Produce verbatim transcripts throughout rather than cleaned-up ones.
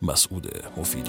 مسعود مفیدی.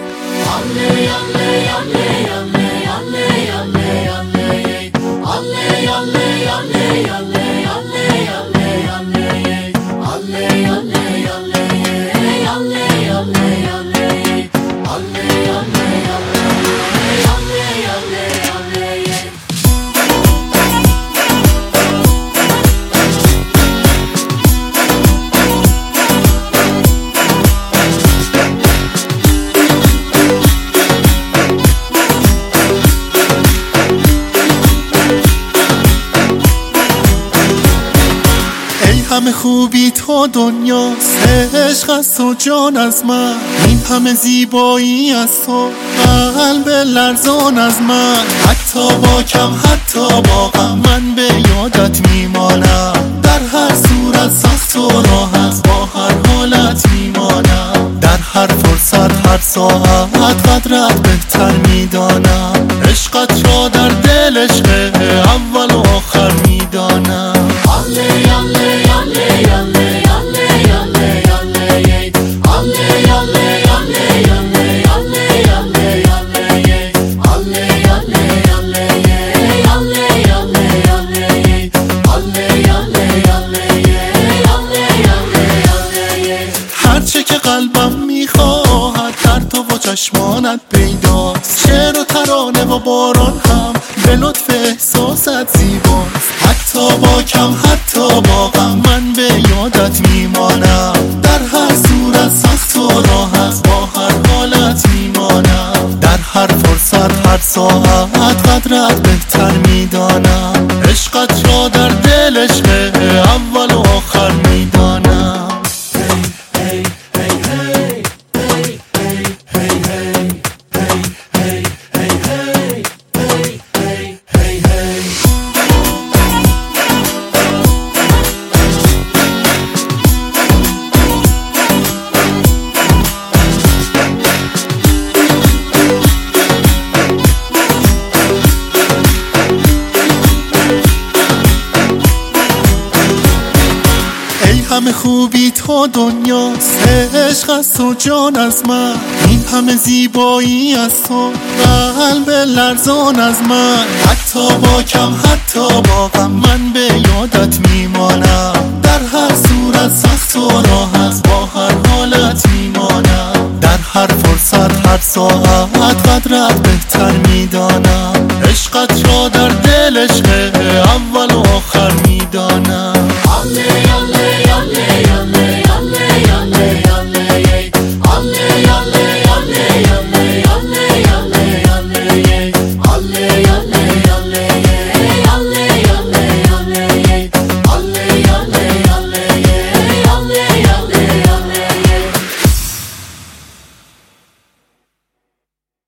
همه خوبی تو دنیاست، عشق از تو جان از من، این همه زیبایی از تو قلب لرزان از من. حتی با کم حتی با غم من به یادت میمانم، در هر صورت از تو راحت با هر حالت میمانم. در هر فرصت هر ساعت قدرت بهتر میدانم، عشقت را در دل عشق اول و آخر میدانم. هرچه که قلبم میخواهد در تو و چشمانت پیداست، شعر و ترانه و باران هم به لطف احساست زیباست. حتی با کم حتی با غم من به یادت میمانم، در هر صورت از تو راحت با هر حالت میمانم. در هر فرصت هر ساعت قدرت بهتر میدانم، عشقت را در دل عشق اول و آخر میدانم. همه خوبی تو دنیاست، عشق از تو جان از من، این همه زیبایی از تو قلب لرزان از من. حتی با کم حتی با غم من به یادت میمانم، در هر صورت از تو راحت با هر حالت میمانم. در هر فرصت هر ساعت قدرت بهتر میدانم، عشقت را در دل عشق اول و آخر میدانم. Alle, alle, alle, alle, alle, alle, alle, alle, alle,